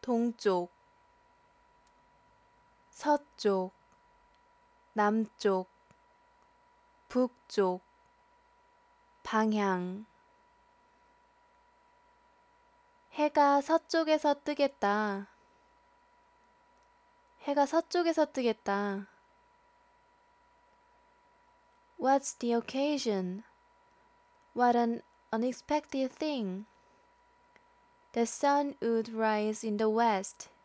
동쪽, 서쪽, 남쪽, 북쪽, 방향. 해가 서쪽에서 뜨겠다. 해가 서쪽에서 뜨겠다. What's the occasion? What an unexpected thing. The sun would rise in the west.